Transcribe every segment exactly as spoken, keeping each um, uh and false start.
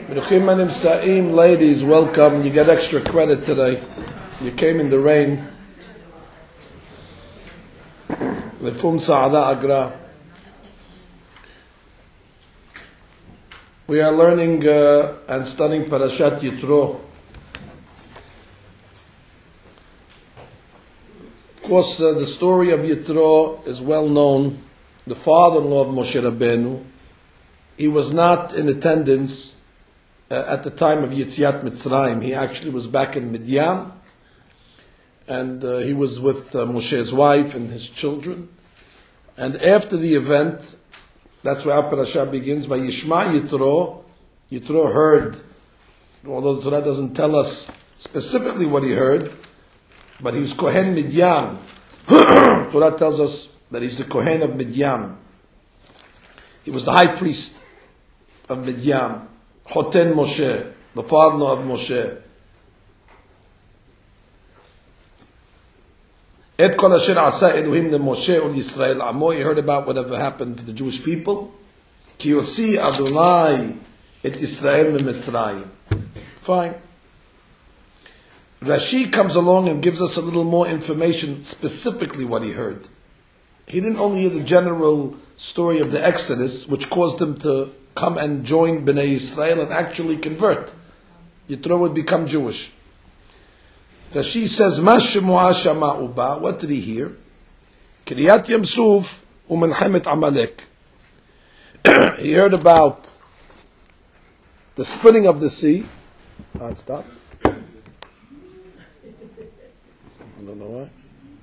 Menuchim Manim Sa'im, ladies, welcome. You get extra credit today. You came in the rain. Lefum Sa'ada Agra. We are learning uh, and studying Parashat Yitro. Of course, uh, the story of Yitro is well known. The father-in-law of Moshe Rabbeinu, he was not in attendance uh, at the time of Yetziat Mitzrayim. He actually was back in Midian, and uh, he was with uh, Moshe's wife and his children. And after the event, that's where our parasha begins, by Yishma Yitro. Yitro heard, although the Torah doesn't tell us specifically what he heard, but he was Kohen Midian. Torah tells us that he's the Kohen of Midian. He was the high priest of Midian. Hoten Moshe, the father of Moshe. Et kol asher asa Elohim le Moshe ul Yisrael amo. You heard about whatever happened to the Jewish people. Ki yotzi Adonai et Yisrael me Mitzrayim. Fine. Rashi comes along and gives us a little more information, specifically what he heard. He didn't only hear the general story of the Exodus, which caused him to come and join Bnei Yisrael and actually convert. Yitro would become Jewish. Rashi says, "Ma shemuah shama'u ba." What did he hear? Kriyat Yamsuf u'melchemet Amalek. He heard about the splitting of the sea. Ah, it stopped. I don't know why.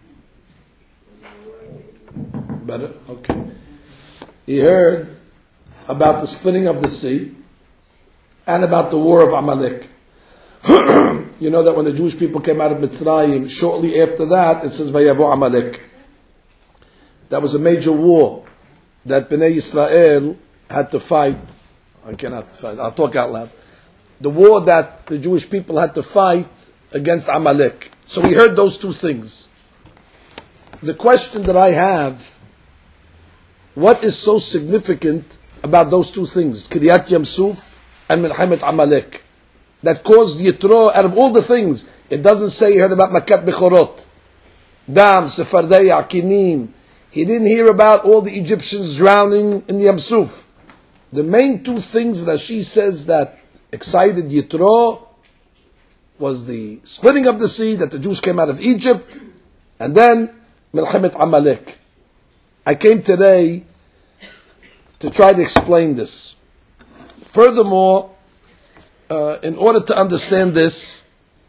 Better? Okay. He heard about the splitting of the sea and about the war of Amalek. You know that when the Jewish people came out of Mitzrayim, shortly after that, it says, Vayavo Amalek. That was a major war that Bnei Yisrael had to fight. I cannot fight, I'll talk out loud. The war that the Jewish people had to fight against Amalek. So we heard those two things. The question that I have, what is so significant about those two things, Kriyat Yamsuf and Melchemet Amalek, that caused Yitro, out of all the things, it doesn't say he heard about Makat Bechorot, Dam, Sefardei, Akinim. He didn't hear about all the Egyptians drowning in Yamsuf. The main two things that she says that excited Yitro was the splitting of the sea, that the Jews came out of Egypt, and then Melchemet Amalek. I came today to try to explain this. Furthermore, uh, in order to understand this,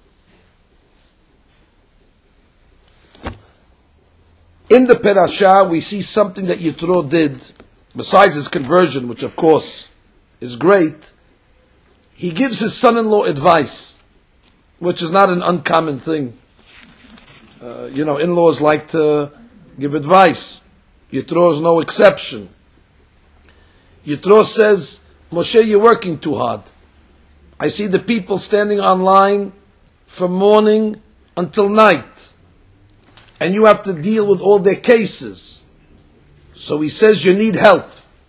in the Parashah we see something that Yitro did, besides his conversion, which of course is great. He gives his son-in-law advice, which is not an uncommon thing. Uh, you know, in-laws like to give advice. Yitro is no exception. Yitro says, Moshe, you're working too hard. I see the people standing online from morning until night, and you have to deal with all their cases. So he says you need help.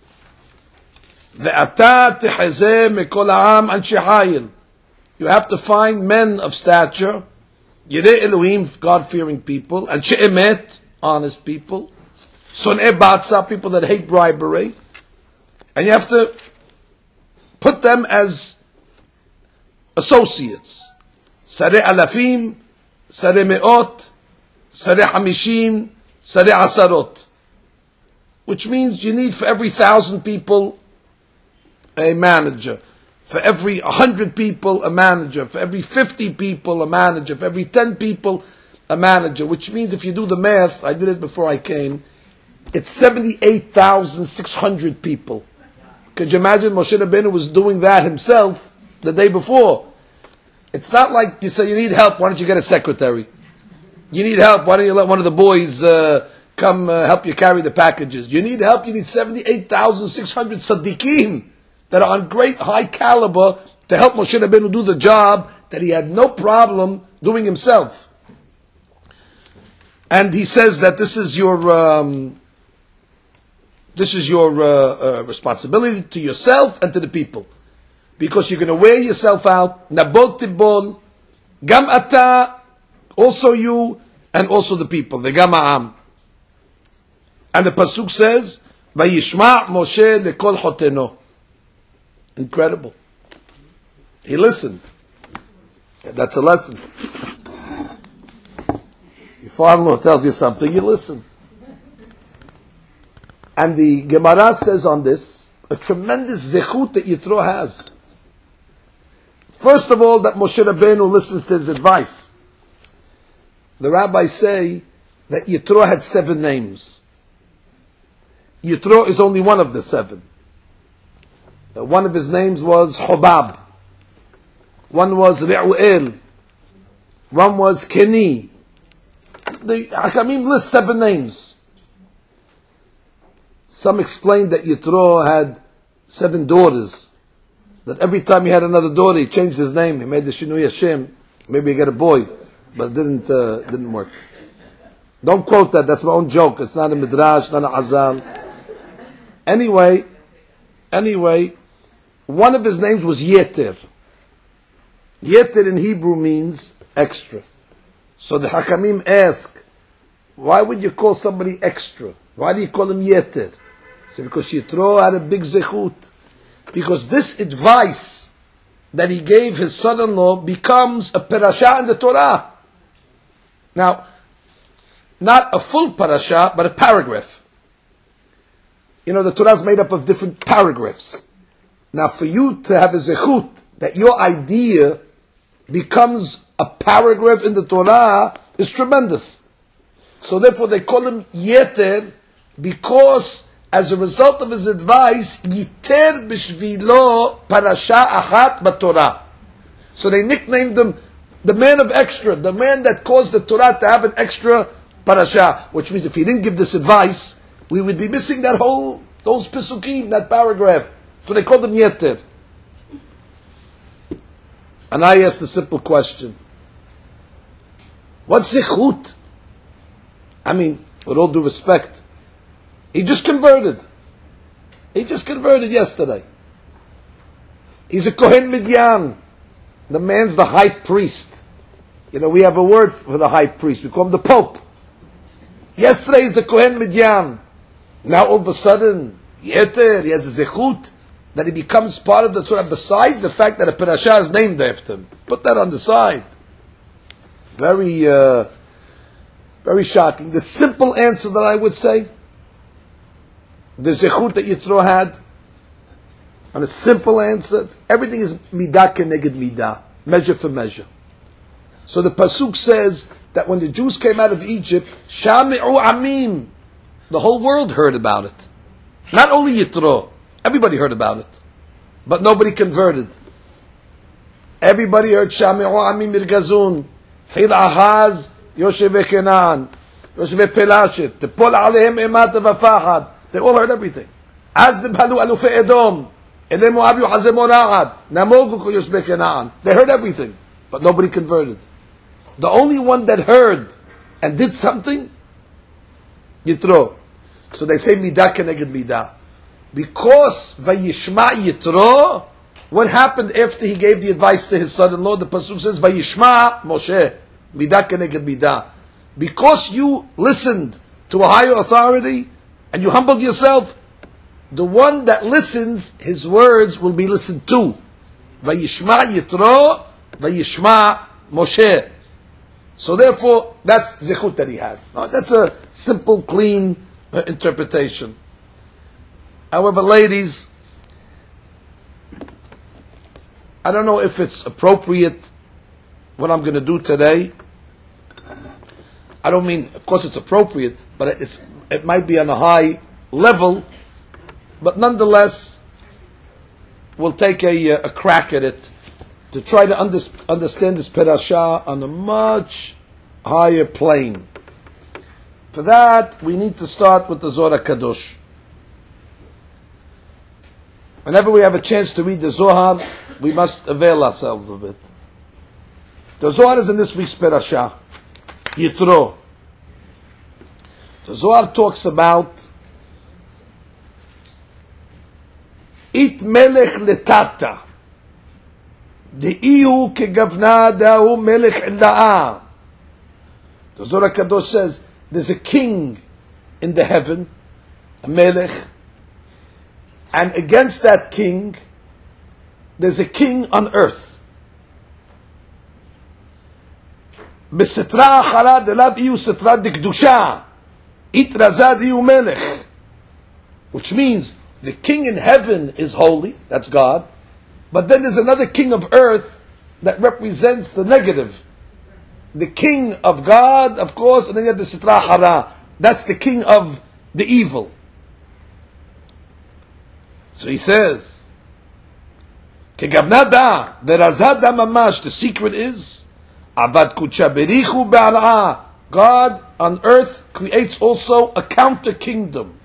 Ve'ata tehezeh mikol ha'am anshe hayil. You have to find men of stature, Yirei Elohim, God-fearing people, and she'emet, honest people, son'ei batza, people that hate bribery, and you have to put them as associates. Sarei alafim, sarei me'ot, sarei hamishim, sarei asarot. Which means you need for every thousand people a manager. For every hundred people, a manager. For every fifty people, a manager. For every ten people, a manager. Which means if you do the math, I did it before I came, it's seventy-eight thousand six hundred people. Could you imagine Moshe Rabbeinu was doing that himself the day before? It's not like you say, you need help, why don't you get a secretary? You need help, why don't you let one of the boys uh, come uh, help you carry the packages? You need help, you need seventy-eight thousand six hundred tzaddikim that are on great high caliber to help Moshe Rabbeinu do the job that he had no problem doing himself. And he says that this is your um, This is your uh, uh, responsibility to yourself and to the people. because you're going to wear yourself out. Nabol tibol, gam ata, also you, and also the people, the gam ha'am. And the pasuk says, "Vayishma Moshe lekol choteno." Incredible. He listened. That's a lesson. Your father-in-law tells you something, you listen. And the Gemara says on this, a tremendous zechut that Yitro has. First of all, that Moshe Rabbeinu listens to his advice. The rabbis say that Yitro had seven names. Yitro is only one of the seven. One of his names was Hobab. One was Re'u'el. One was Keni. The Hakamim list seven names. Some explained that Yitro had seven daughters. That every time he had another daughter, he changed his name. He made the Shinui Hashem. Maybe he got a boy, but it didn't uh, didn't work. Don't quote that. That's my own joke. It's not a midrash, not a hazal. Anyway, anyway, one of his names was Yeter. Yeter in Hebrew means extra. So the Hakamim ask, why would you call somebody extra? Why do you call him Yeter? So because Yitro had a big zechut. Because this advice that he gave his son-in-law becomes a parasha in the Torah. Now, not a full parasha, but a paragraph. You know, the Torah is made up of different paragraphs. Now, for you to have a zechut, that your idea becomes a paragraph in the Torah, is tremendous. So therefore they call him Yeter, because as a result of his advice, Yiter b'shvilo parasha achat b'Torah. So they nicknamed him the man of extra, the man that caused the Torah to have an extra parasha. Which means if he didn't give this advice, we would be missing that whole, those pisukim, that paragraph. So they called him Yeter. And I asked a simple question. What's zichut? I mean, with all due respect, he just converted. He just converted yesterday. He's a Kohen Midyan. The man's the high priest. You know, we have a word for the high priest. We call him the Pope. Yesterday he's the Kohen Midyan. Now all of a sudden, Yeter, he has a zechut that he becomes part of the Torah, besides the fact that a parasha is named after him. Put that on the side. Very, uh, very shocking. The simple answer that I would say, the zechut that Yitro had, and a simple answer, everything is midah keneged midah, measure for measure. So the pasuk says that when the Jews came out of Egypt, shami'u amim, the whole world heard about it. Not only Yitro, everybody heard about it, but nobody converted. Everybody heard shami'u amim irgazun, hil ahaz, yoshev Kenan, yoshev Pelashet, tepol alehem emat v'fahad. They all heard everything. As the Balu Alufe Edom, Ele Moab Yuhazem Ora'ad, Namogu Koyoshbe Kena'an. They heard everything, but nobody converted. The only one that heard and did something, Yitro. So they say Midah Keneged Midah. Because Vayishma Yitro, what happened after he gave the advice to his son-in-law? The pasuk says Vayishma Moshe, Midah Keneged Midah. Because you listened to a higher authority, and you humbled yourself, the one that listens, his words will be listened to. Vayishma Yitro, Vayishma Moshe. So therefore, that's zechut that he had. Now, that's a simple, clean uh, interpretation. However, ladies, I don't know if it's appropriate what I'm going to do today. I don't mean, of course it's appropriate, but it's it might be on a high level, but nonetheless, we'll take a, a crack at it to try to under, understand this parasha on a much higher plane. For that, we need to start with the Zohar Kadosh. Whenever we have a chance to read the Zohar, we must avail ourselves of it. The Zohar is in this week's parasha, Yitro. The Zohar talks about It melech letata. De'ihu kegavna da'u melech illa'ah. The Zohar Kadosh says, there's a king in the heaven, a melech, and against that king, there's a king on earth. B'sitra achara delav iyu sitra dikdusha, itrazad iyu melech. Which means, the king in heaven is holy, that's God, but then there's another king of earth that represents the negative. The king of God, of course, and then you have the Sitra Hara. That's the king of the evil. So he says, Kegavnada, the Razada Mamash, the secret is, Avad Kucha Berichu Be'al'a. God on earth creates also a counter kingdom.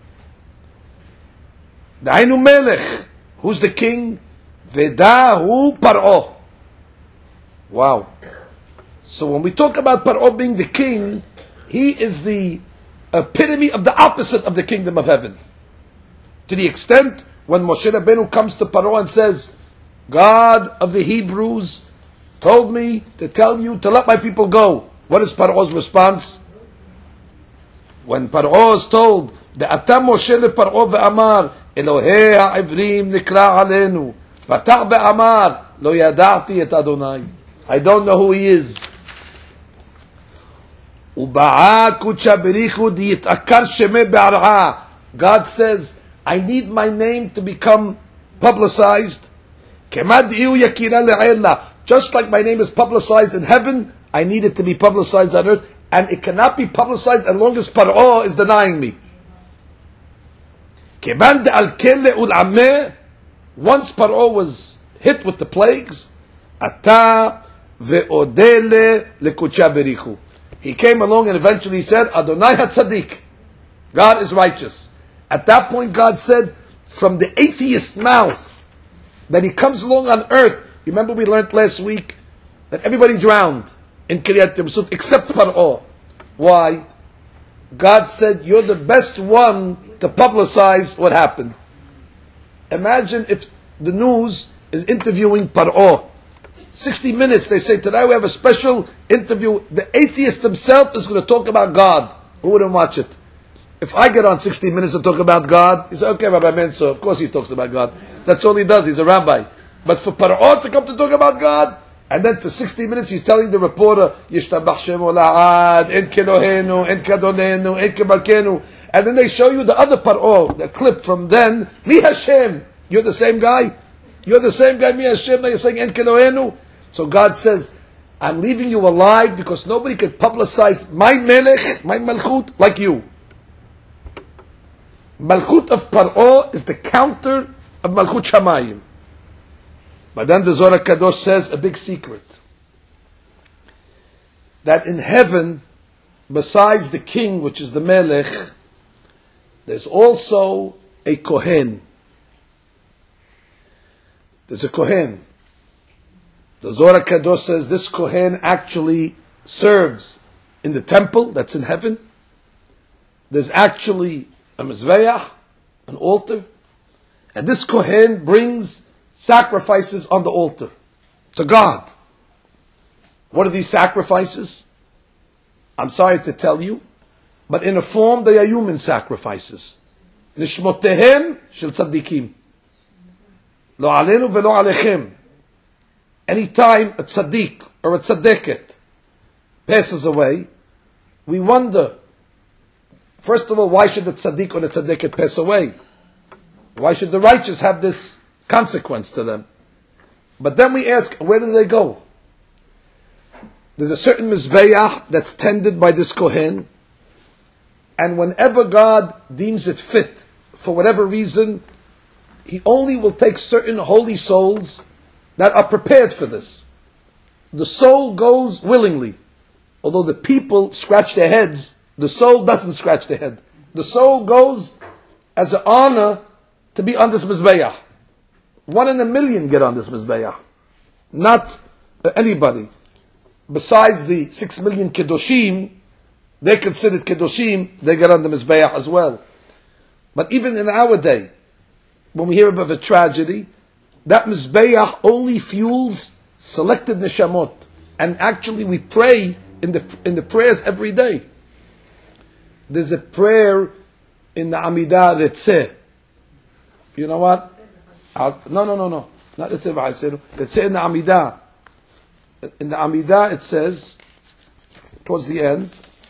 Da'inu Melech. Who's the king? Vedahu Par'o. Wow. So when we talk about Par'o being the king, he is the epitome of the opposite of the kingdom of heaven. To the extent when Moshe Rabbeinu comes to Par'o and says, God of the Hebrews told me to tell you to let my people go. What is Par'o's response? When Par'o is told, De'ata Moshe le Par'o ve'amar, Elohei ha'ivrim nikra alenu, Vatach be'amar, lo yada'ti et Adonai. I don't know who he is. God says, I need my name to become publicized. Just like my name is publicized in heaven, I need it to be publicized on earth, and it cannot be publicized as long as Par'o is denying me. Once Par'o was hit with the plagues, he came along and eventually said, Adonai HaTzadik, God is righteous. At that point God said, from the atheist mouth, that he comes along on earth. You remember we learned last week that everybody drowned in Kiryat Yamsuf except Par'o. Why? God said, you're the best one to publicize what happened. Imagine if the news is interviewing Par'o. sixty minutes, they say, today we have a special interview. The atheist himself is going to talk about God. Who wouldn't watch it? If I get on sixty minutes to talk about God, he says, okay, Rabbi Menso, of course he talks about God. That's all he does, he's a rabbi. But for Par'o to come to talk about God, and then for sixty minutes he's telling the reporter, Yishtabach Shemo La'ad, En Kelohenu, En Kadonenu, En Kebalkenu. And then they show you the other Par'o, the clip from then, Mi Hashem, you're the same guy? You're the same guy, Mi Hashem, now you're saying En Kelohenu? So God says, I'm leaving you alive because nobody can publicize my melech, my malchut, like you. Malchut of Par'o is the counter of Malchut Shamayim. But then the Zohar Kadosh says a big secret. That in heaven, besides the king, which is the melech, there's also a kohen. There's a kohen. The Zohar Kadosh says this kohen actually serves in the temple that's in heaven. There's actually a mizbeach, an altar, and this kohen brings sacrifices on the altar to God. What are these sacrifices? I'm sorry to tell you, but in a form they are human sacrifices. Nishmotehem shel tzaddikim. Lo alenu velo alechem. Anytime a tzaddik or a tzaddeket passes away, we wonder, first of all, why should the tzaddik or the tzaddeket pass away? Why should the righteous have this consequence to them? But then we ask, where do they go? There's a certain mizbeach that's tended by this kohen, and whenever God deems it fit, for whatever reason, he only will take certain holy souls that are prepared for this. The soul goes willingly. Although the people scratch their heads, the soul doesn't scratch their head. The soul goes as an honor to be on this mizbeach. One in a million get on this mizbeach. Not uh, anybody. Besides the six million kedoshim, they considered kedoshim, they get on the mizbeach as well. But even in our day, when we hear about a tragedy, that Mizbeach only fuels selected neshamot. And actually we pray in the in the prayers every day. There's a prayer in the Amidah Retzeh. You know what? I'll, no, no, no, no. Not Retzeh V'Hasenu. Retzeh in the Amidah. In the Amidah it says, towards the end,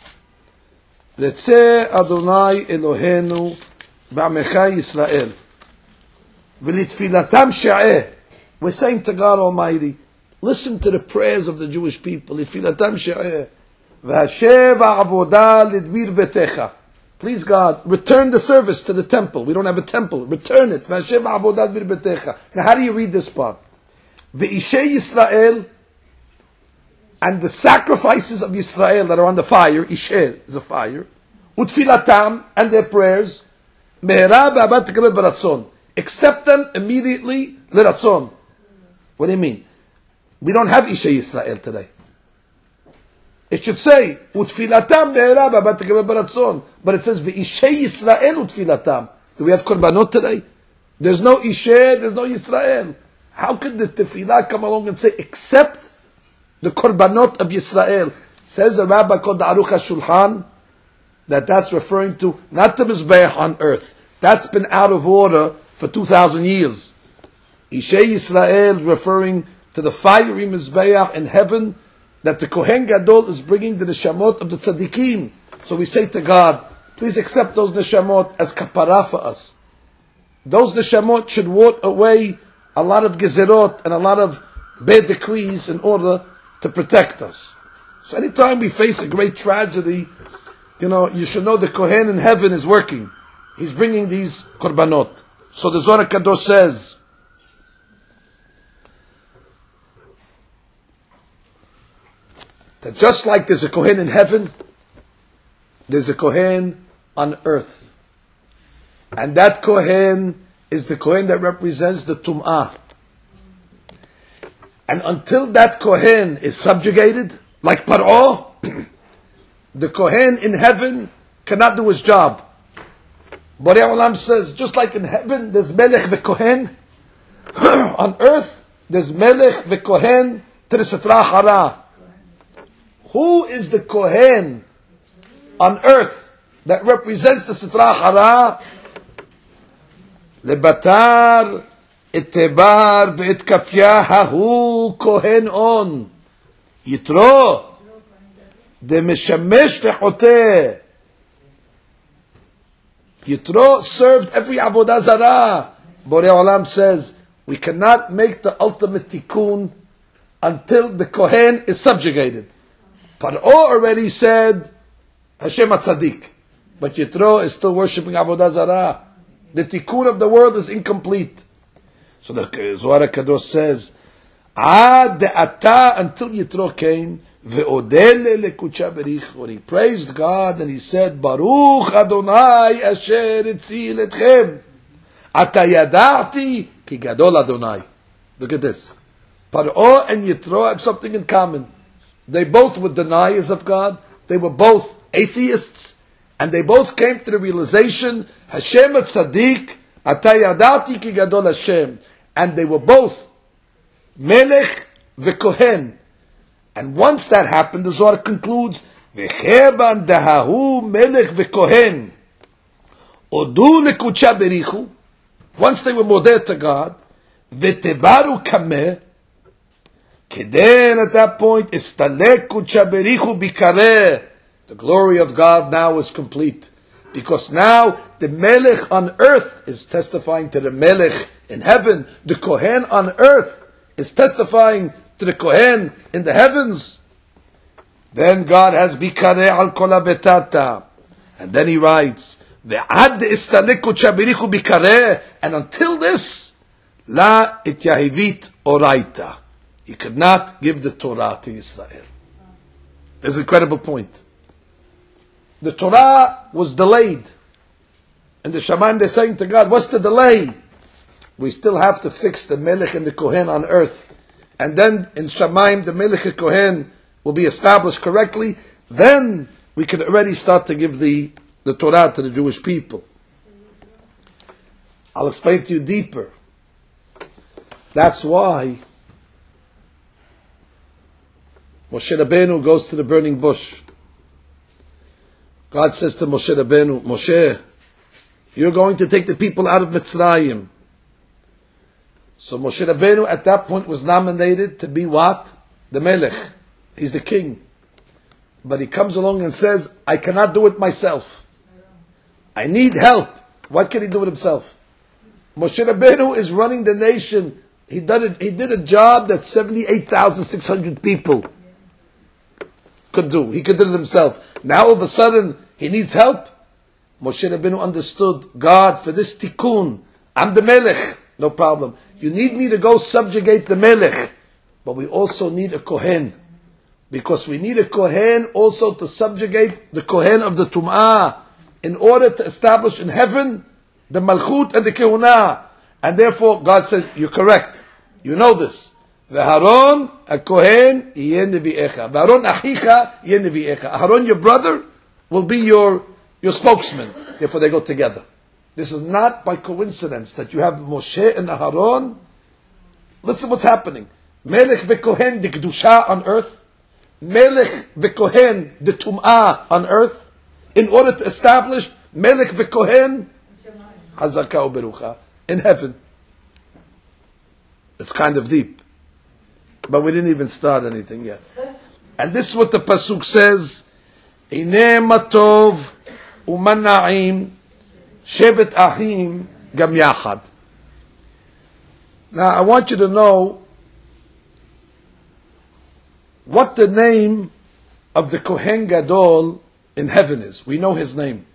Retzeh Adonai Elohenu Ba'amecha Yisrael V'litfilatam she'eh. We're saying to God Almighty, listen to the prayers of the Jewish people. Litfilatam she'eh. V'hashev ha'avodah lidbir betecha. Please God, return the service to the temple. We don't have a temple. Return it. V'hashev ha'avodah lidbir betecha. Now how do you read this part? V'ishei Yisrael, and the sacrifices of Yisrael that are on the fire, Isheh is a fire, Utfilatam, and their prayers, Me'era ba'abat tekabel b'ratzon. Accept them immediately, l'ratzon. What do you mean? We don't have Isheh Yisrael today. It should say, Utfilatam me'era ba'abat tekabel b'ratzon. But it says, V'isheh Yisrael utfilatam. Do we have korbanot today? There's no Isheh, there's no Yisrael. How could the tefillah come along and say, accept the korbanot of Yisrael? Says a rabbi called the Aruch HaShulchan, that that's referring to not the Mizbeach on earth. That's been out of order for two thousand years. Ishei Yisrael referring to the fiery Mizbeach in heaven that the Kohen Gadol is bringing the neshamot of the tzaddikim. So we say to God, please accept those neshamot as kapara for us. Those neshamot should walk away a lot of gezerot and a lot of bad decrees in order to protect us. So anytime we face a great tragedy, you know, you should know the Kohen in heaven is working. He's bringing these korbanot. So the Zohar Kadosh says, that just like there's a Kohen in heaven, there's a Kohen on earth. And that Kohen is the Kohen that represents the Tum'ah. And until that Kohen is subjugated, like Paro, the Kohen in heaven cannot do his job. Borei Olam says, just like in heaven there's Melech v'Kohen, on earth there's Melech v'Kohen to the Sitra Hara. Who is the Kohen on earth that represents the Sitra Hara? Lebatar et Tebar ve'et Kafya hahu Kohen on Yitro de Meshamesh lechoteh. Yitro served every avodah zarah. Borei Olam says we cannot make the ultimate tikkun until the Kohen is subjugated. Paro already said Hashem HaTzadik, but Yitro is still worshipping avodah zarah. The tikkun of the world is incomplete. So the Zohar Kadosh says, Ad de'ata, until Yitro came, ve'odele lekucha bericho. When he praised God and he said, Baruch Adonai asher etzil etchem. Ata yada'ati ki gadol Adonai. Look at this. Paro and Yitro have something in common. They both were deniers of God. They were both atheists. And they both came to the realization, Hashem HaTzadik, Ata yada'ati ki gadol Hashem. And they were both Melech v'Kohen. And once that happened, the Zohar concludes, V'cheban dahahu Melech v'Kohen. Odu lekucha berichu. Once they were modeh to God, V'tebaru kameh. Keden, at that point, Istalek kucha berichu bikareh. The glory of God now is complete. Because now the Melech on earth is testifying to the Melech in heaven. The Kohen on earth is testifying to the Kohen in the heavens. Then God has bikareh al kol betata. And then he writes, Ve'ad istaleku chabirichu bikareh. And until this, la it yahivit oraita. He could not give the Torah to Israel. There's an incredible point. The Torah was delayed. And the Shamayim, they're saying to God, what's the delay? We still have to fix the Melech and the Kohen on earth. And then in Shamayim, the Melech and Kohen will be established correctly. Then we can already start to give the, the Torah to the Jewish people. I'll explain to you deeper. That's why Moshe Rabbeinu goes to the burning bush. God says to Moshe Rabbeinu, Moshe, you're going to take the people out of Mitzrayim. So Moshe Rabbeinu at that point was nominated to be what? The Melech. He's the king. But he comes along and says, I cannot do it myself. I need help. What can he do with himself? Moshe Rabbeinu is running the nation. He did it, he did a job that seventy-eight thousand six hundred people could do. He could do it himself. Now all of a sudden, he needs help. Moshe Rabbeinu understood, God, for this tikkun, I'm the Melech. No problem. You need me to go subjugate the Melech. But we also need a Kohen. Because we need a Kohen also to subjugate the Kohen of the Tum'ah in order to establish in heaven the Malchut and the Kehunah. And therefore God said, you're correct. You know this. V'Haron a Kohen yeh nevi'echa. V'Haron achicha yeh nevi'echa. Aharon, your brother, will be your, your spokesman. Therefore they go together. This is not by coincidence that you have Moshe and Aharon. Listen what's happening. Melech v'Kohen the Kedusha on earth. Melech v'Kohen the Tum'ah on earth. In order to establish Melech v'Kohen Hazaka u'Berucha in heaven. It's kind of deep. But we didn't even start anything yet. And this is what the Pasuk says. Hineh matov u'man na'im shevet ahim gam yachad. Now I want you to know what the name of the Kohen Gadol in heaven is. We know his name.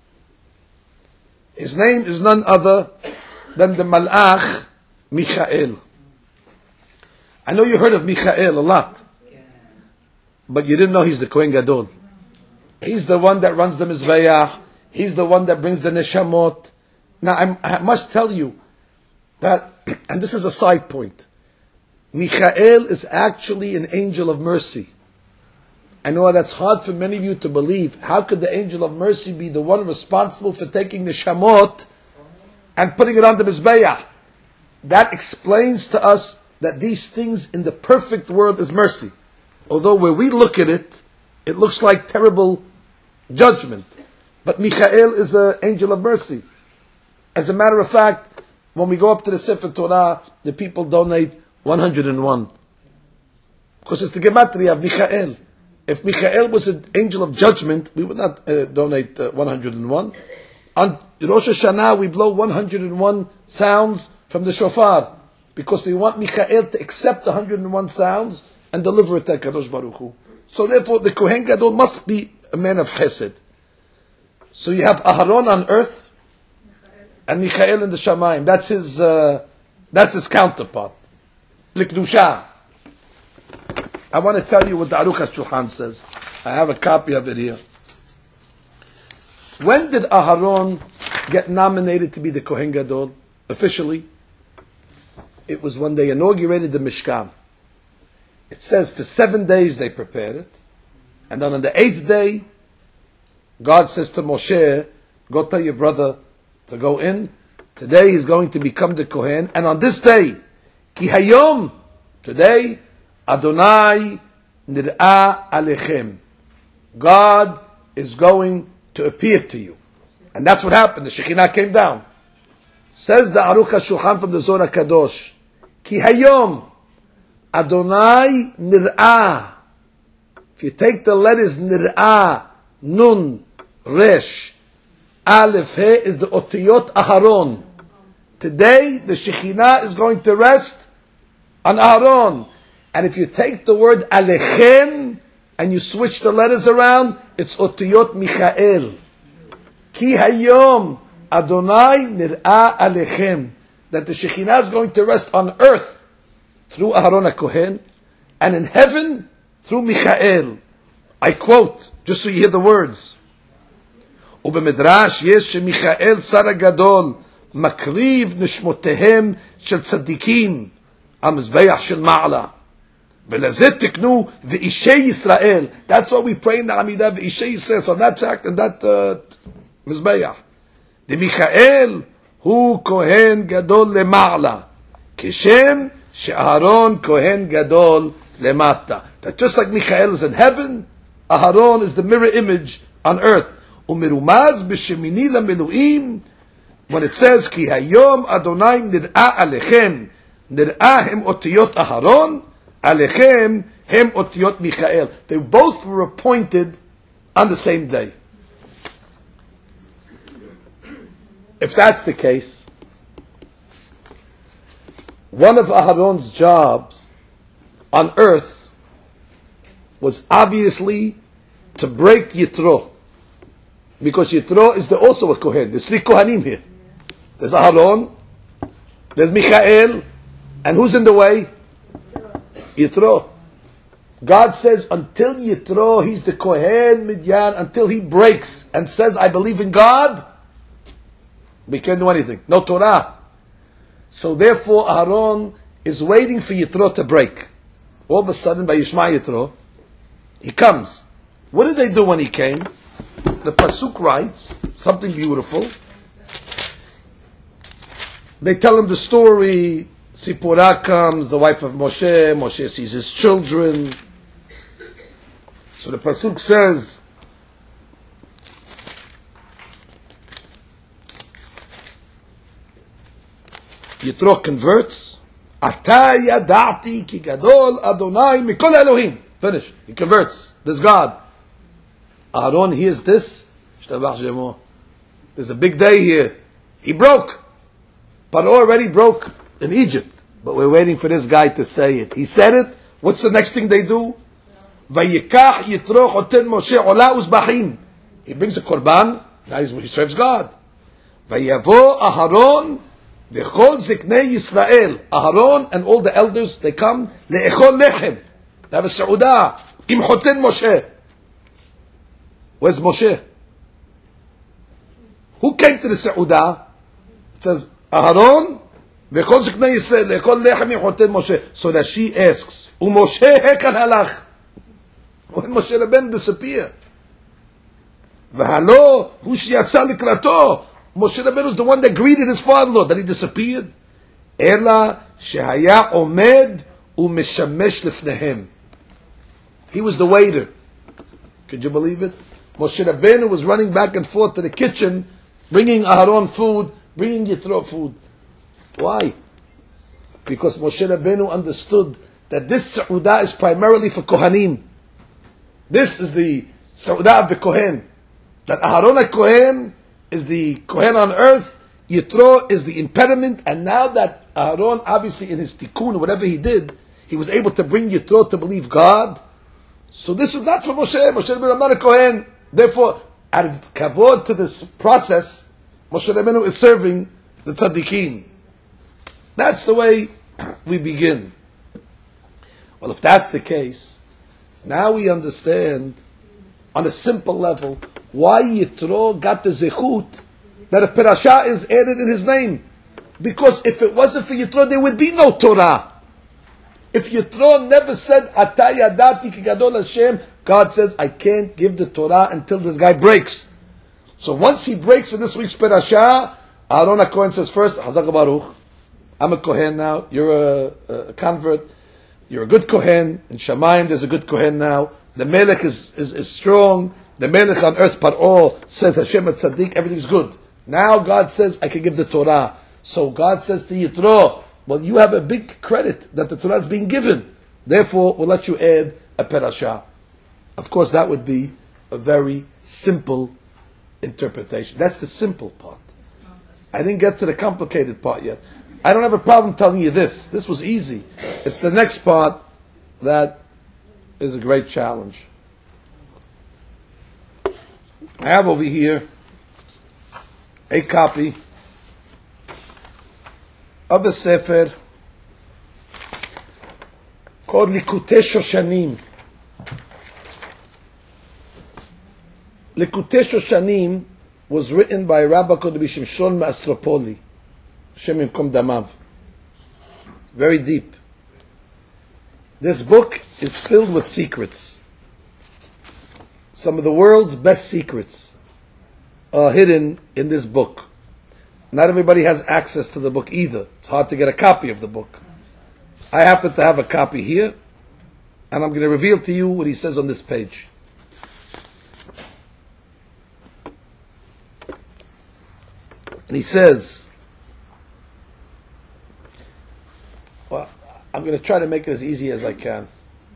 His name is none other than the Malach Michael. I know you heard of Michael a lot, but you didn't know he's the Kohen Gadol. He's the one that runs the Mizbeach. He's the one that brings the Neshamot. Now I'm, I must tell you that, and this is a side point, Michael is actually an angel of mercy. I know that's hard for many of you to believe. How could the angel of mercy be the one responsible for taking the Neshamot and putting it on the Mizbeach? That explains to us that these things in the perfect world is mercy. Although where we look at it, it looks like terrible judgment. But Michael is an angel of mercy. As a matter of fact, when we go up to the Sefer Torah, the people donate one hundred one. Because it's the Gematria of Michael. If Michael was an angel of judgment, we would not uh, donate uh, one hundred one. On Rosh Hashanah, we blow one hundred one sounds from the shofar. Because we want Michael to accept the one hundred one sounds and deliver it to Kadosh Baruch Hu. So therefore, the Kohen Gadol must be a man of chesed. So you have Aharon on earth and Michael in the Shamayim. That's his, uh, that's his counterpart. L'Kedusha. I want to tell you what the Aruch HaShulchan says. I have a copy of it here. When did Aharon get nominated to be the Kohen Gadol officially? It was when they inaugurated the Mishkan. It says for seven days they prepared it. And then on the eighth day, God says to Moshe, go tell your brother to go in. Today he's going to become the Kohen. And on this day, Ki Hayom, today, Adonai nir'a alechem. God is going to appear to you. And that's what happened. The Shekhinah came down. Says the Aruch HaShulchan from the Zohar HaKadosh, Ki Hayom, Adonai nir'a. If you take the letters nir'a, nun, resh, aleph, he is the otiyot Aharon. Today, the Shekhinah is going to rest on Aharon. And if you take the word alechem and you switch the letters around, it's otiyot Michael. Ki hayom Adonai nir'a alechem. That the Shekhinah is going to rest on earth through Aharon HaKohen, and in heaven through Michael. I quote, just so you hear the words. ובמדרש יש שמיכאל שר הגדול מקריב נשמותיהם של צדיקים המזבח של מעלה. ולזה תקנו ואישי ישראל. That's why we pray in the Amidah, ואישי ישראל. So that's act and that uh, מזבח. דמיכאל הוא כהן גדול למעלה. Kishem she'Aharon kohen gadol lemata. That just like Michael is in heaven, Aharon is the mirror image on earth. Umirumaz b'shemini lamiluim. When it says ki hayom Adonai nir'a alechem, nir'a hem otiyot Aharon, alechem hem otiyot Michael. They both were appointed on the same day. If that's the case, one of Aharon's jobs on earth was obviously to break Yitro, because Yitro is the, also a Kohen. There's three Kohanim here. There's Aharon, there's Michael, and who's in the way? Yitro. God says until Yitro, he's the Kohen Midyan, until he breaks and says, I believe in God, we can't do anything. No Torah. So therefore Aharon is waiting for Yitro to break. All of a sudden, by Yishma Yitro, he comes. What did they do when he came? The Pasuk writes something beautiful. They tell him the story. Sipporah comes, the wife of Moshe. Moshe sees his children. So the Pasuk says, Yitro converts. Ata yadati ki gadol Adonai mikol Elohim. Finish. He converts. There's God. Aaron hears this. There's a big day here. He broke. But already broke in Egypt. But we're waiting for this guy to say it. He said it. What's the next thing they do? Vayikach Yitro choten Moshe ola uzbachim. He brings a korban. Now he serves God. Vayavo Aharon v'chol ziknei Yisrael. Aharon and all the elders, they come le'echol lechem. They have a seudah. Im choten Moshe. Where's Moshe? Who came to the seudah? It says Aharon v'chol ziknei Yisrael le'echol lechem im choten Moshe. So that she asks, u'Moshe hekan halach. When Moshe Rabbeinu disappeared, v'halo hu sheyatza likrato. Moshe Rabbeinu is the one that greeted his father-in-law, that he disappeared. Ela shehaya omed u'meshamesh lifnehem. He was the waiter. Could you believe it? Moshe Rabbeinu was running back and forth to the kitchen, bringing Aharon food, bringing Yitro food. Why? Because Moshe Rabbeinu understood that this seudah is primarily for Kohanim. This is the seudah of the Kohen. That Aharon HaKohen is the Kohen on earth, Yitro is the impediment, and now that Aharon, obviously in his tikkun, whatever he did, he was able to bring Yitro to believe God. So this is not for Moshe. Moshe Rabbeinu is not a Kohen. Therefore, out of kavod to this process, Moshe Rabbeinu is serving the tzaddikim. That's the way we begin. Well, if that's the case, now we understand on a simple level why Yitro got the zechut that a parasha is added in his name. Because if it wasn't for Yitro, there would be no Torah. If Yitro never said Ata yadati ki gadol Hashem, God says, I can't give the Torah until this guy breaks. So once he breaks in this week's parasha, Aaron HaKohen says first, Hazak Baruch, I'm a Kohen now, you're a, a convert, you're a good Kohen, in Shamayim there's a good Kohen now, the Melech is, is, is strong, the Melech on earth, Par'o, says Hashem at Tzaddik, everything's good. Now God says, I can give the Torah. So God says to Yitro, well, you have a big credit that the Torah is being given. Therefore, we'll let you add a parasha. Of course, that would be a very simple interpretation. That's the simple part. I didn't get to the complicated part yet. I don't have a problem telling you this. This was easy. It's the next part that is a great challenge. I have over here a copy of a sefer called Likutei Shoshanim. Likutei Shoshanim was written by Rabbi Kodesh Shimshon Maastropoli, Hashem Yimkom Damav. Very deep. This book is filled with secrets. Some of the world's best secrets are hidden in this book. Not everybody has access to the book either. It's hard to get a copy of the book. I happen to have a copy here, and I'm going to reveal to you what he says on this page. And he says, well, I'm going to try to make it as easy as I can.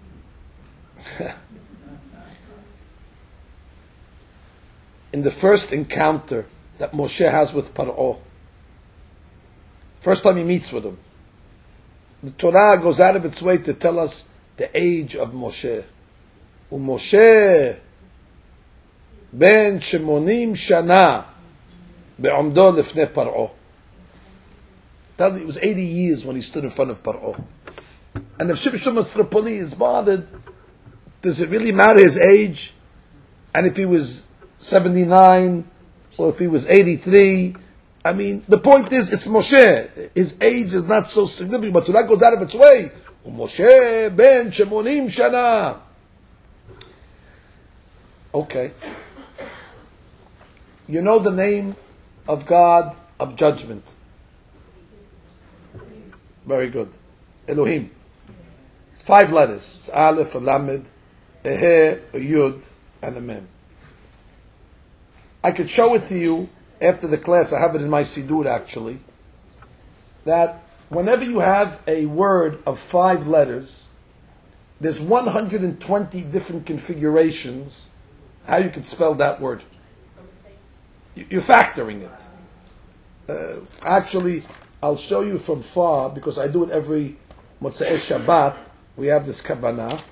In the first encounter that Moshe has with Paro, first time he meets with him, the Torah goes out of its way to tell us the age of Moshe. Moshe ben shemonim shana be'omdo lefnei Paro. Tells you it was eighty years when he stood in front of Paro. And if Shimshon Tripoli is bothered, does it really matter his age? And if he was seventy-nine, or if he was eighty-three, I mean, the point is, it's Moshe. His age is not so significant, but Torah goes out of its way. Moshe ben shemonim shana. Okay. You know the name of God of judgment. Very good. Elohim. It's five letters. It's Aleph, a Lamed, a He, a Yud, and a Mem. I could show it to you after the class. I have it in my Sidur actually. That whenever you have a word of five letters, there's one hundred twenty different configurations how you could spell that word. You're factoring it. Uh, actually, I'll show you from far because I do it every Motzei Shabbat. We have this Kavanah.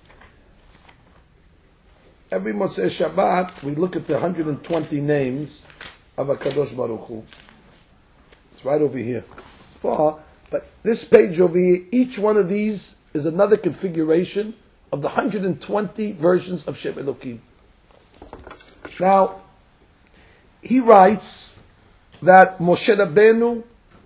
Every Motzei Shabbat, we look at the one hundred twenty names of HaKadosh Baruch Hu. It's right over here. It's far, but this page over here, each one of these is another configuration of the one hundred twenty versions of Shem Elokim. Now, he writes that Moshe Rabbeinu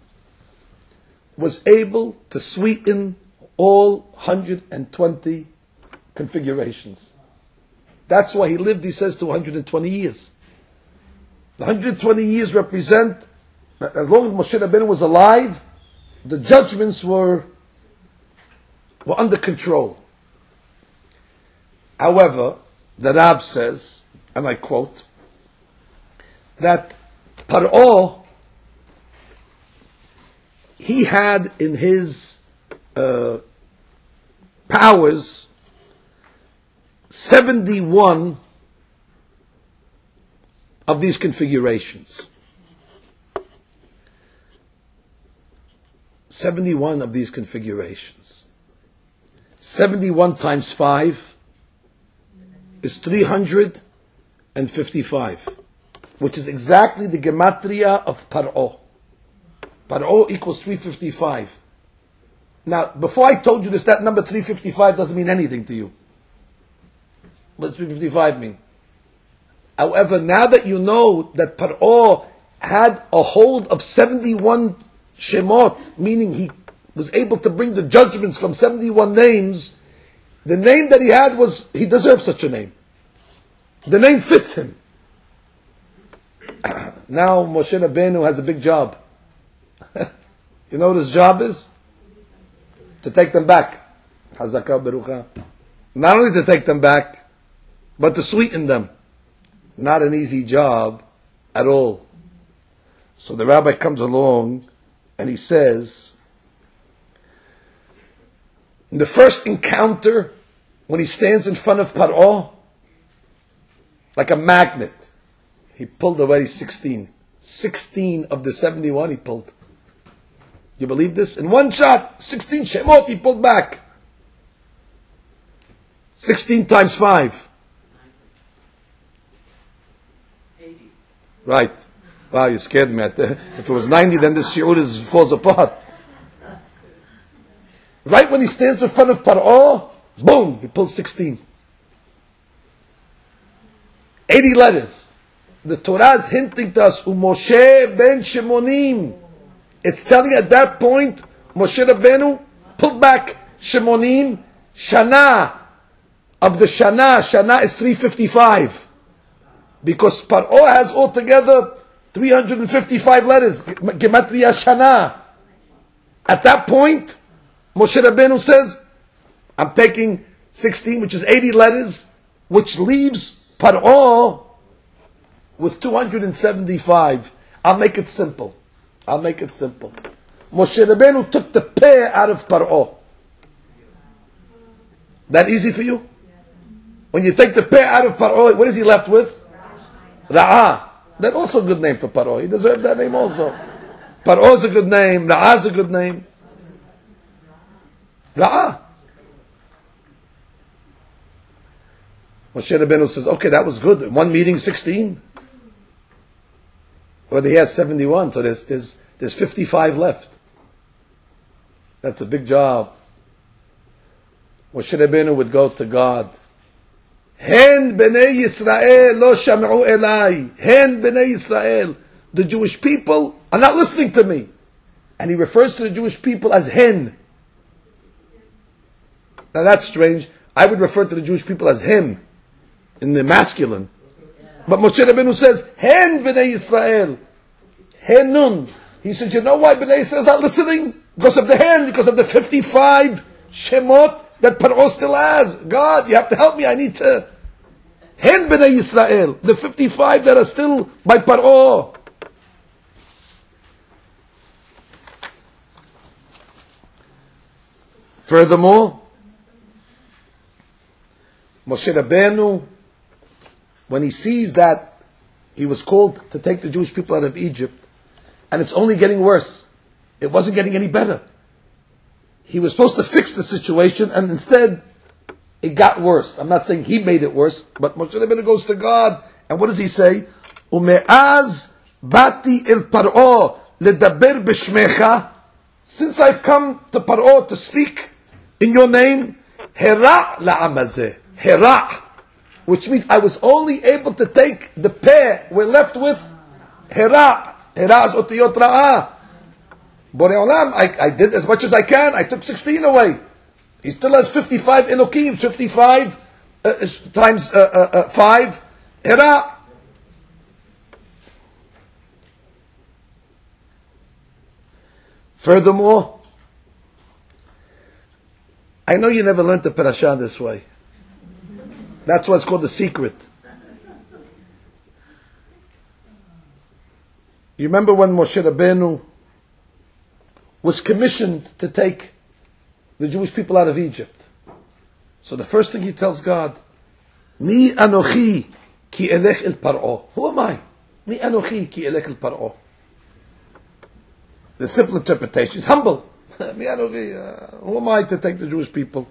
was able to sweeten all one hundred twenty configurations. That's why he lived, he says, to one hundred twenty years. The one hundred twenty years represent, as long as Moshe Rabbeinu was alive, the judgments were, were under control. However, the Rab says, and I quote, that Paro, he had in his uh, powers seventy-one of these configurations. seventy-one of these configurations. seventy-one times five is three hundred fifty-five, which is exactly the gematria of Paro. Paro equals three hundred fifty-five. Now, before I told you this, that number three hundred fifty-five doesn't mean anything to you. What does three hundred fifty-five mean? However, now that you know that Paro had a hold of seventy-one Shemot, meaning he was able to bring the judgments from seventy-one names, the name that he had was, he deserved such a name. The name fits him. Now Moshe Rabbeinu has a big job. You know what his job is? To take them back. Hazakah Berucha. Not only to take them back, but to sweeten them. Not an easy job at all. So the rabbi comes along and he says, in the first encounter, when he stands in front of Paro, like a magnet, he pulled already sixteen. sixteen of the seventy-one he pulled. You believe this? In one shot, sixteen Shemot he pulled back. sixteen times five. eighty. Right. Wow, you scared me. If it was ninety, then this shiur is, falls apart. Right when he stands in front of Paro, boom, he pulls sixteen. eighty letters. The Torah is hinting to us, Moshe ben Shemonim. It's telling at that point, Moshe Rabbeinu pulled back Shemonim, Shana. Of the Shana, Shana is three hundred fifty-five. Because Paro has altogether three hundred fifty-five letters, Gematria Shana. At that point, Moshe Rabbeinu says, I'm taking sixteen, which is eighty letters, which leaves Paro with two hundred seventy-five. I'll make it simple. I'll make it simple. Moshe Rabbeinu took the peh out of Paro. That easy for you? When you take the peh out of Paro, what is he left with? Ra'ah. That's also a good name for Paro. He deserves that name also. Paro is a good name. Ra'ah is a good name. Ra'ah. Moshe Rabbeinu says, okay, that was good. One meeting, sixteen. Well, he has seventy-one, so there's, there's, there's fifty-five left. That's a big job. Moshe Rabbeinu would go to God. Hen b'nei Yisrael lo sham'u elai. Hen b'nei Yisrael. The Jewish people are not listening to me. And he refers to the Jewish people as hen. Now that's strange. I would refer to the Jewish people as him in the masculine. But Moshe Rabbeinu says, hen b'nei Yisrael. Hen nun. He says, you know why b'nei Yisrael is not listening? Because of the hen, because of the fifty-five shemot that Paro still has. God, you have to help me. I need to. Hen b'nei Yisrael. The fifty-five that are still by Paro. Furthermore, Moshe Rabbeinu, when he sees that he was called to take the Jewish people out of Egypt, and it's only getting worse. It wasn't getting any better. He was supposed to fix the situation, and instead, it got worse. I'm not saying he made it worse, but Moshe Rabbeinu goes to God, and what does he say? Ume'az bati el Paro ledaber b'shmecha. Since I've come to Paro to speak in your name, hera la'amazeh. Hera. Which means I was only able to take the peh. We're left with hera. Hera is otiyot ra'ah. Borei Olam, I, I did as much as I can. I took sixteen away. He still has fifty-five Elokim, fifty-five uh, times uh, uh, uh, five. Hera. Furthermore, I know you never learned the parasha this way. That's why it's called the secret. You remember when Moshe Rabbeinu was commissioned to take the Jewish people out of Egypt. So the first thing he tells God, Mi anochi ki elech el Paro. Who am I? Mi anochi ki elech el Paro. The simple interpretation is humble. Mi anochi, uh, who am I to take the Jewish people?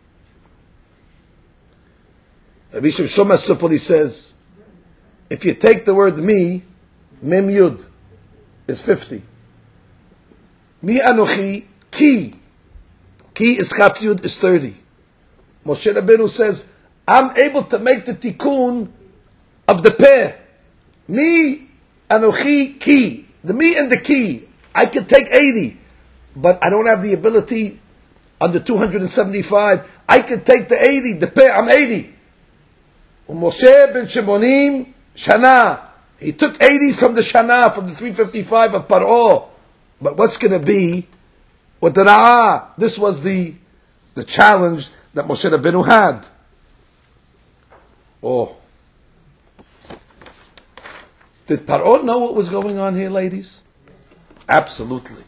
Rabbi Shimshon Masupoli says, if you take the word mi, mem yud, is fifty. Mi anochi ki. Ki is chaf yud is thirty. Moshe Rabbeinu says, I'm able to make the tikkun of the peh. Mi anochi ki. The mi and the ki. I can take eighty, but I don't have the ability under two hundred seventy-five. I can take the eighty, the peh, I'm eighty. Moshe ben Shemonim Shana. He took eighty from the Shana, from the three fifty-five of Paro. But what's going to be with the Ra'ah? This was the, the challenge that Moshe Rabbeinu had. Oh. Did Paro know what was going on here, ladies? Absolutely.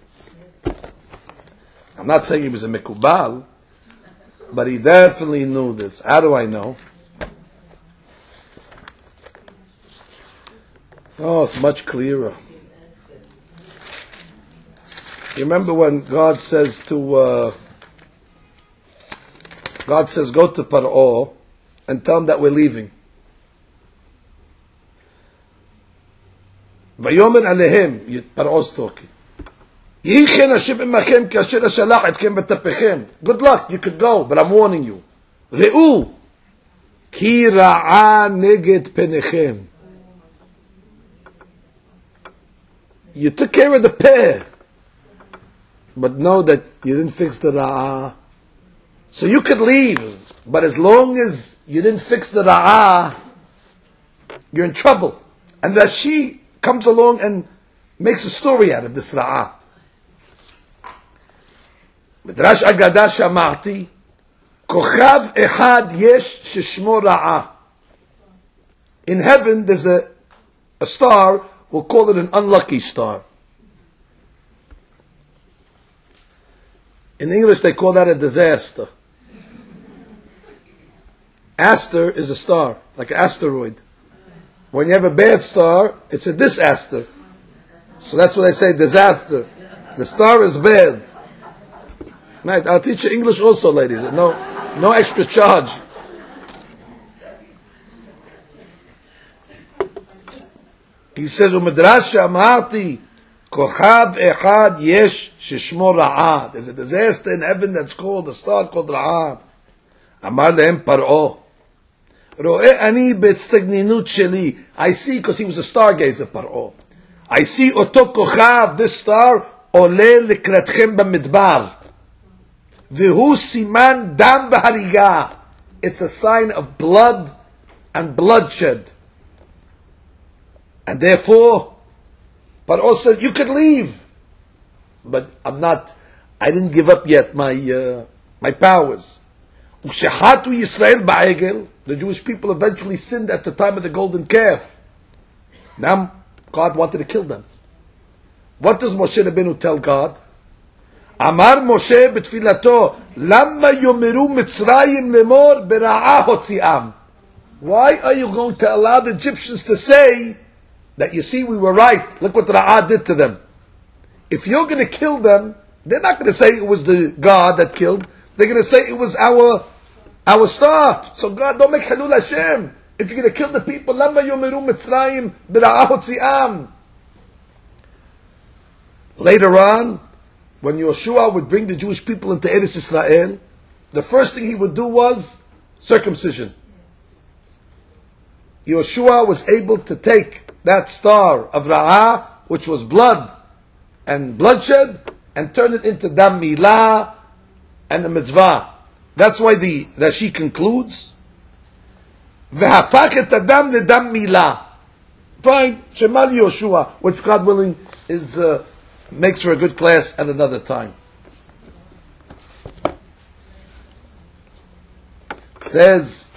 I'm not saying he was a Mikubal, but he definitely knew this. How do I know? Oh, it's much clearer. You remember when God says to, uh, God says, go to Paro and tell him that we're leaving. Vayomer alehem, Paro's talking. Yichen Hashem imachem ki asher shalach etchem betapechem. Good luck, you could go, but I'm warning you. Re'u, ki ra'a neged penechem. You took care of the peh, but know that you didn't fix the ra'ah. So you could leave, but as long as you didn't fix the ra'ah, you're in trouble. And Rashi comes along and makes a story out of this Ra'ah. Midrash Agada Shamati, Kochav Ehad Yesh Sheshmo Ra'ah. In heaven, there's a, a star, we'll call it an unlucky star. In English, they call that a disaster. Aster is a star, like an asteroid. When you have a bad star, it's a disaster. So that's what I say, disaster. The star is bad. Right, I'll teach you English also, ladies. No, no extra charge. He says, "U'midrash amarti kochab echad yesh sheshmo Ra'ah." There's a disaster in heaven that's called a star called Ra'ah. Amar lehem Paro. Ro'eh ani betztagninut sheli. I see, because he was a stargazer, Paro. I see oto kochav, this star, ole likratchem b'midbar. V'hu siman dam b'hariga. It's a sign of blood and bloodshed. And therefore, Paro said, you can leave. But I'm not, I didn't give up yet my uh, my powers. U'shehatu Yisrael ba'egel. The Jewish people eventually sinned at the time of the golden calf. Now, God wanted to kill them. What does Moshe Rabbeinu tell God? Amar Moshe betfilato, Lama yomeru Mitzrayim lemor bera'ah hotzi'am. Why are you going to allow the Egyptians to say that, you see, we were right, look what Ra'ah did to them? If you're going to kill them, they're not going to say it was the God that killed. They're going to say it was our our star. So God, don't make Halul Hashem. If you're going to kill the people, Lama yomeru Mitzrayim bera'ah hotzi'am. Later on, when Yoshua would bring the Jewish people into Eretz Israel, the first thing he would do was circumcision. Yoshua was able to take that star of Ra'ah, which was blood and bloodshed, and turn it into Dam Milah and a mitzvah. That's why the Rashi concludes, V'hafak et Adam leDam Milah. Fine, Shemal Yoshua, which God willing is uh, makes for a good class at another time. Says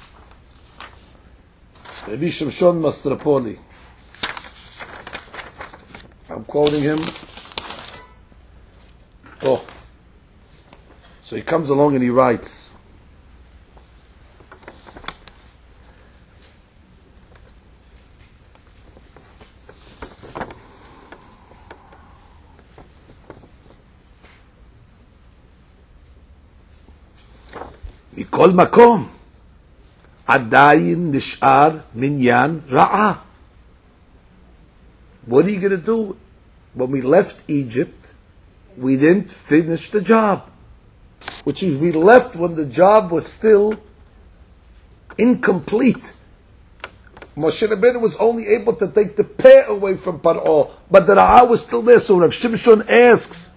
Rabbi Shimshon Mastropoli. I'm quoting him. Oh. So he comes along and he writes, מכל מקום עדיין נשאר מניין רעה. What are you going to do? When we left Egypt, we didn't finish the job. Which means we left when the job was still incomplete. Moshe Rabbeinu was only able to take the peh away from Paro, but the Ra'ah was still there. So Rav Shimshon asks,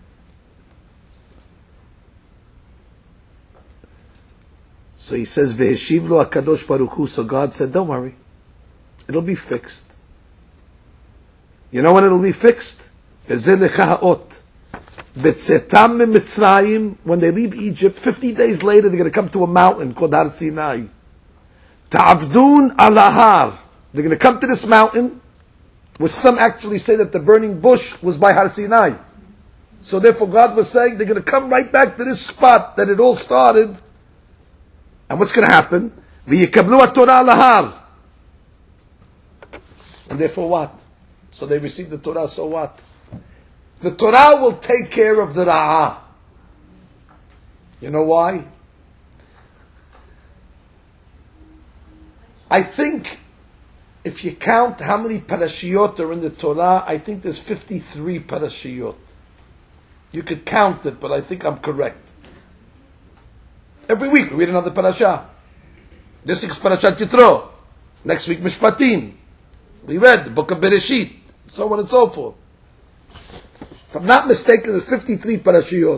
so he says, V'heshiv lo HaKadosh Baruch Hu. So God said, don't worry, it'll be fixed. You know when it'll be fixed? Ezeh lecha ha'ot. Betzetam mitzrayim, when they leave Egypt, fifty days later they're going to come to a mountain called Har Sinai. Ta'avdun alahar. They're going to come to this mountain, which some actually say that the burning bush was by Har Sinai. So therefore God was saying they're going to come right back to this spot that it all started. And what's going to happen? V'yikablu Torah alahar. And therefore what? So they received the Torah, so what? The Torah will take care of the Ra'ah. You know why? I think if you count how many parashiyot are in the Torah, I think there's fifty-three parashiyot. You could count it, but I think I'm correct. Every week we read another parasha. This week's Parashat Yitro. Next week Mishpatim. We read the book of Bereshit, so on and so forth. If I'm not mistaken, there's fifty-three parashiyot.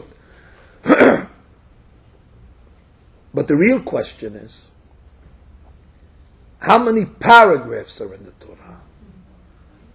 But the real question is, how many paragraphs are in the Torah?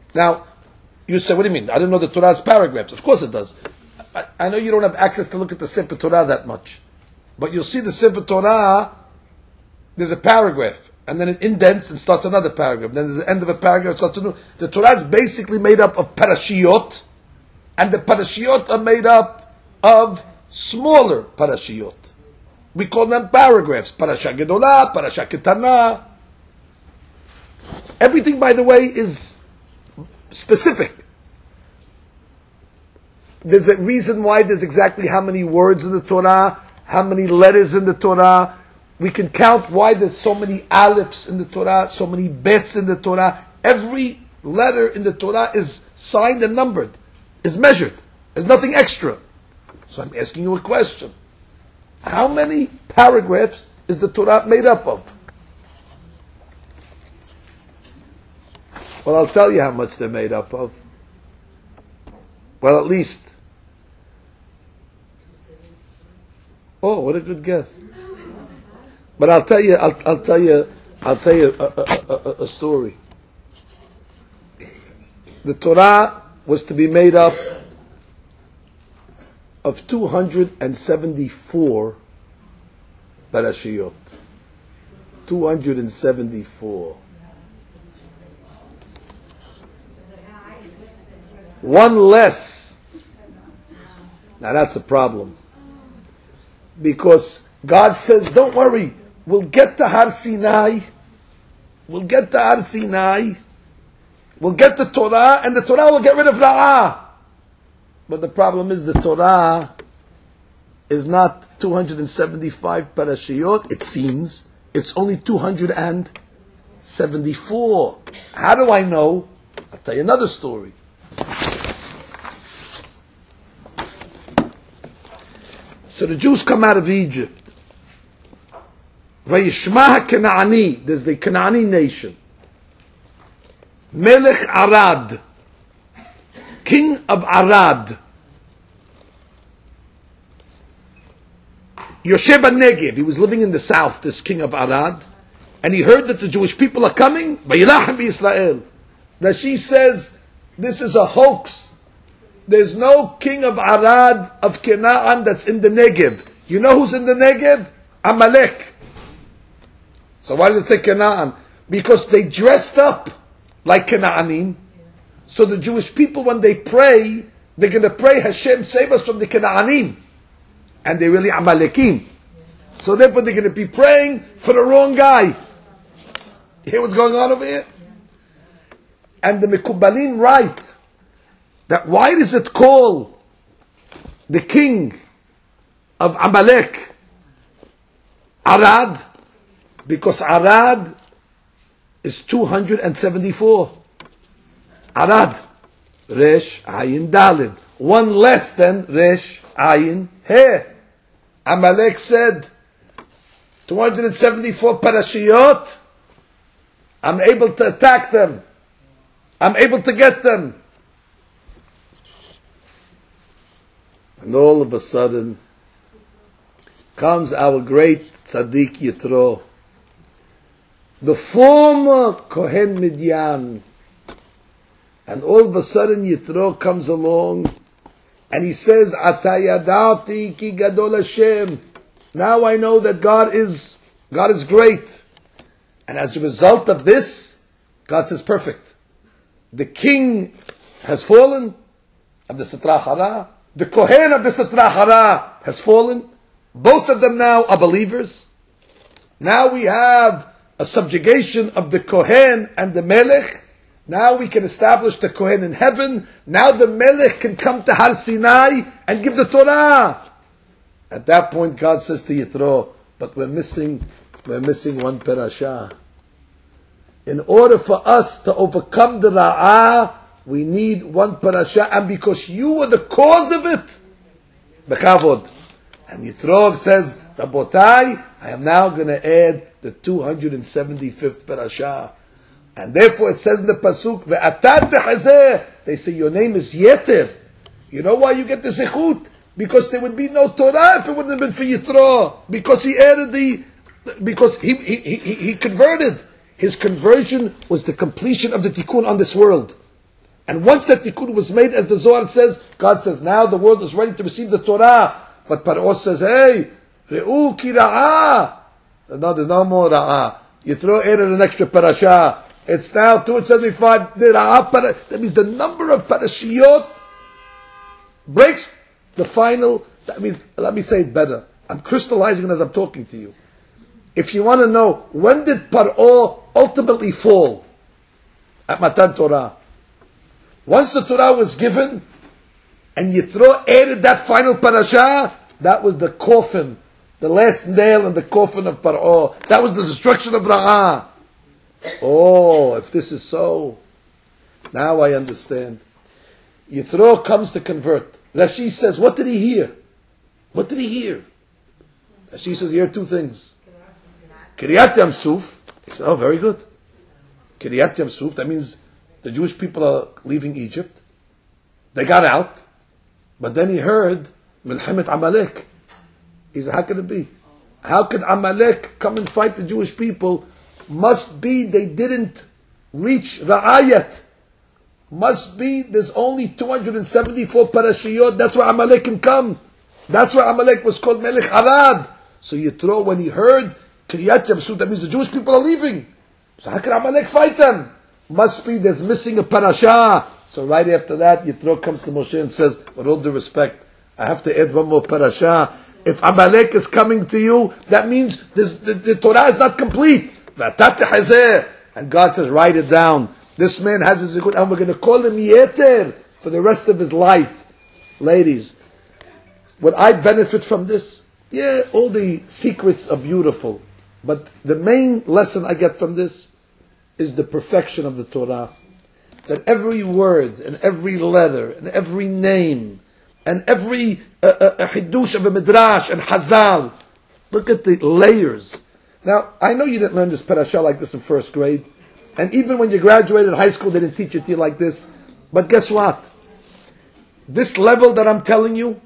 Now, you say, what do you mean? I don't know the Torah's paragraphs. Of course it does. I, I know you don't have access to look at the Sefer Torah that much. But you'll see the Sefer Torah, there's a paragraph, and then it indents and starts another paragraph. Then there's the end of a paragraph, starts a new. The Torah is basically made up of parashiyot, and the parashiyot are made up of smaller parashiyot. We call them paragraphs. Parasha Gedolah, Parasha Ketana. Everything, by the way, is specific. There's a reason why there's exactly how many words in the Torah, how many letters in the Torah. We can count why there's so many aleph in the Torah, so many bets in the Torah. Every letter in the Torah is signed and numbered, is measured. There's nothing extra. So I'm asking you a question. How many paragraphs is the Torah made up of? Well, I'll tell you how much they're made up of. Well, at least. Oh, what a good guess. But I'll tell you, I'll, I'll tell you, I'll tell you a, a, a, a story. The Torah was to be made up of two hundred seventy-four parashiyot. two hundred seventy-four. One less. Now that's a problem. Because God says, don't worry, we'll get to Har Sinai, we'll get to Har Sinai, we'll get the Torah, and the Torah will get rid of Ra'ah. But the problem is the Torah is not two hundred seventy-five parashiyot, it seems. It's only two hundred seventy-four. How do I know? I'll tell you another story. So the Jews come out of Egypt. Vayishma HaKena'ani, there's the Kena'ani nation. Melech Arad, king of Arad. Yoshe Negev, he was living in the south, this king of Arad, and he heard that the Jewish people are coming. Vayilachem b'Yisrael. Rashi says, this is a hoax. There's no king of Arad, of Canaan, that's in the Negev. You know who's in the Negev? Amalek. So why did it say Canaan? Because they dressed up like Canaanim. So the Jewish people, when they pray, they're going to pray, Hashem, save us from the Canaanim. And they're really Amalekim. So therefore they're going to be praying for the wrong guy. You hear what's going on over here? And the Mekubalim write that why does it call the king of Amalek Arad? Because Arad is two hundred seventy-four. Arad. Resh Ayin Dalin. One less than Resh Ayin He. Amalek said, two hundred seventy-four parashiyot, I'm able to attack them. I'm able to get them. And all of a sudden, comes our great Tzaddik Yitro, the former Kohen Midian. And all of a sudden Yitro comes along and he says, Ata yadati ki gadol Hashem. Now I know that God is, God is great. And as a result of this, God says, perfect. The king has fallen of the Sitra Hara. The Kohen of the Sitra Hara has fallen. Both of them now are believers. Now we have a subjugation of the Kohen and the Melech. Now we can establish the Kohen in heaven. Now the Melech can come to Har Sinai and give the Torah. At that point, God says to Yitro, but we're missing, we're missing one parasha. In order for us to overcome the Ra'ah, we need one parasha, and because you were the cause of it, Bekavod. And Yitro says, Rabotai, I am now going to add the two hundred seventy-fifth parasha. And therefore it says in the Pasuk, Ve'atat tehazeh, they say your name is Yeter. You know why you get the Zechut? Because there would be no Torah if it wouldn't have been for Yitro. Because he added the, because he, he, he, he converted. His conversion was the completion of the tikkun on this world. And once that tikkun was made, as the Zohar says, God says, now the world is ready to receive the Torah. But Paro says, hey, re'u ki ra'ah. No, there's no more ra'ah. You throw in an extra parasha. It's now two hundred seventy-five. The ra'ah para, that means the number of parashiyot breaks the final. That means, let me say it better. I'm crystallizing it as I'm talking to you. If you want to know, when did Paro ultimately fall? At Matan Torah. Once the Torah was given, and Yitro added that final parasha, that was the coffin, the last nail in the coffin of Paro. That was the destruction of Ra'ah. Oh, if this is so, now I understand. Yitro comes to convert. Rashi says, what did he hear? What did he hear? Rashi says, he heard two things. Kiryat Yam Suf. He said, oh, very good. Kiryat Yam Suf, that means the Jewish people are leaving Egypt. They got out. But then he heard Milchemet Amalek. He said, how could it be? How could Amalek come and fight the Jewish people? Must be they didn't reach Ra'ayat. Must be there's only two hundred seventy-four parashiyot. That's where Amalek can come. That's why Amalek was called Melech Arad. So Yitro, when he heard Kiryat Yamsuf, that means the Jewish people are leaving. So how can Amalek fight them? Must be there's missing a parasha. So right after that, Yitro comes to Moshe and says, with all due respect, I have to add one more parasha. If Amalek is coming to you, that means this, the, the Torah is not complete. And God says, write it down. This man has his zikut, and we're going to call him Yeter for the rest of his life. Ladies, would I benefit from this? Yeah, all the secrets are beautiful. But the main lesson I get from this is the perfection of the Torah. That every word, and every letter, and every name, and every uh, uh, hidush of a midrash, and hazal. Look at the layers. Now, I know you didn't learn this parasha like this in first grade. And even when you graduated high school, they didn't teach it to you like this. But guess what? This level that I'm telling you,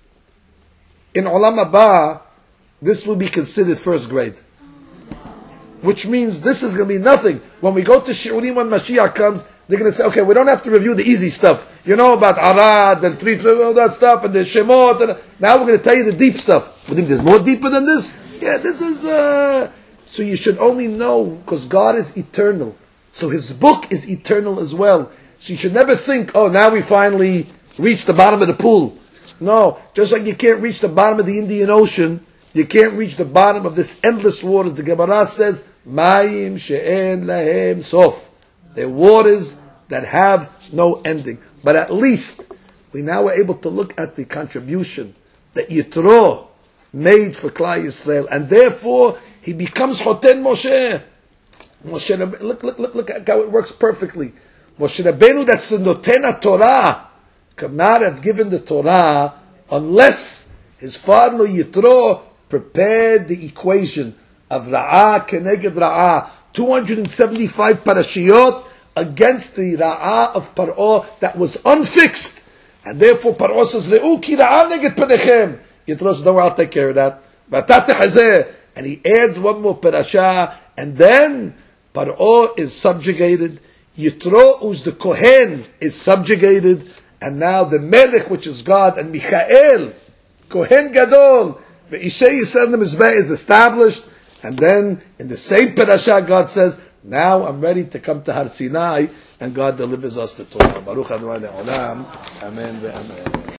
in Olam Haba, this will be considered first grade. Which means this is going to be nothing. When we go to Shi'urim, when Mashiach comes, they're going to say, okay, we don't have to review the easy stuff. You know about Arad and three, all that stuff, and the Shemot. And now we're going to tell you the deep stuff. You think there's more deeper than this? Yeah, this is... Uh... So you should only know, because God is eternal. So His book is eternal as well. So you should never think, oh, now we finally reached the bottom of the pool. No, just like you can't reach the bottom of the Indian Ocean, you can't reach the bottom of this endless water. The Gemara says, Mayim she'en lahem sof. They're waters that have no ending. But at least, we now are able to look at the contribution that Yitro made for Klal Yisrael. And therefore, he becomes Choten Moshe. Moshe, look, look, look, look at how it works perfectly. Moshe Rabbeinu, that's the Noten Torah, could not have given the Torah unless his father Yitro prepared the equation of Ra'ah keneged Ra'ah, two hundred seventy-five parashiyot against the Ra'ah of Paro that was unfixed. And therefore Paro says, Re'u ki Ra'ah neged panechem. Yitro says, don't worry, I'll take care of that. And he adds one more parasha, and then Paro is subjugated. Yitro, who's the Kohen, is subjugated, and now the Melech, which is God, and Michael, Kohen Gadol, the Ishei Yisrael Mizbeh is established, and then in the same parasha, God says, now I'm ready to come to Har Sinai, and God delivers us the Torah. Baruch Adonai Le'olam. Amen ve'amen.